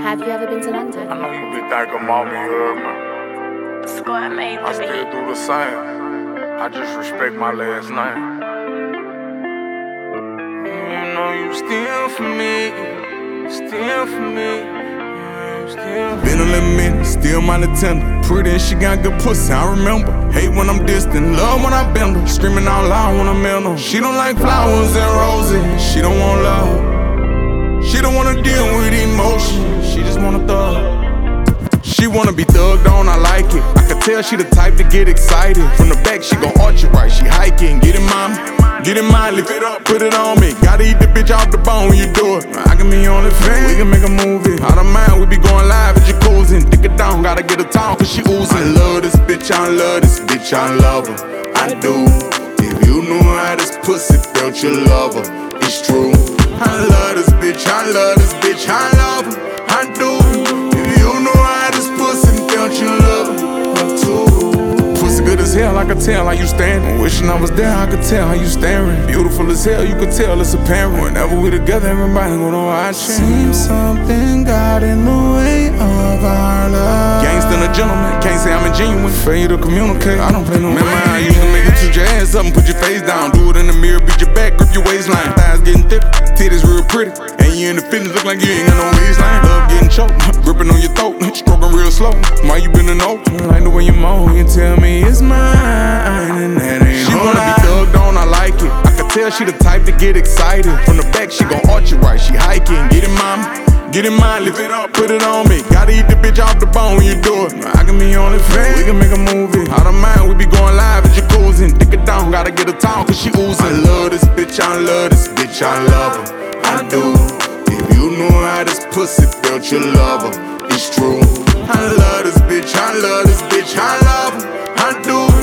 Have you ever been to London? I know you be thinking about me, you heard me. Squad made I still do the same. I just respect my last name. You know you still for me, still for me. Been a little minute, still my tender. Pretty and she got good pussy, I remember. Hate when I'm distant, love when I bend her. Screaming out loud when I'm in her. She don't like flowers and roses, she don't want love. She don't wanna deal with emotion, she just wanna thug. She wanna be thugged on, I like it. I can tell she the type to get excited. From the back, she gon' arch it right, she hiking. Get in mine, lift it up, put it on me. Gotta eat the bitch off the bone when you do it. I can be on the fan, we can make a movie. Out of mind, we be going live at jacuzzi. Dick it down, gotta get a towel cause she oozing. I love this bitch, I love this bitch, I love her. I do. If you knew how this pussy felt, you love her. It's true. I love this bitch, I love this bitch, I love her. I do. If you know how this pussy felt, you love her too. Pussy good as hell, I could tell how you standing. Wishing I was there, I could tell how you staring. Beautiful as hell, you could tell it's apparent. Whenever we together, everybody gon' know how I change. Seems something got in the way of our love. Gangsta and a gentleman, can't say I'm ingenuine. Failure to communicate, I don't play no. Remember how you can make it to your ass up and put your face down. Do it in the mirror, beat your back, grip your waistline. Thighs getting thick, titties real pretty. And you in the fitness, look like you ain't got no waistline. Love getting choked, gripping on your throat, stroking real slow. Why you bending over? Like the way you moan, you tell me it's mine, and that ain't. She wanna be thugged on, I like it. I can tell she the type to get excited. From the back, she gon' arch it right, she hiking. Get in mine, lift it up, put it on me. Gotta eat the bitch off the bone when you do it. I can be on the fan, we can make a movie. Out of mind, we be going live at jacuzzi. Dick it down, gotta get a towel cause she oozing. I love this bitch, I love this bitch, I love her. I do. If you knew how this pussy felt, you love her. It's true. I love this bitch, I love this bitch, I love her. I do.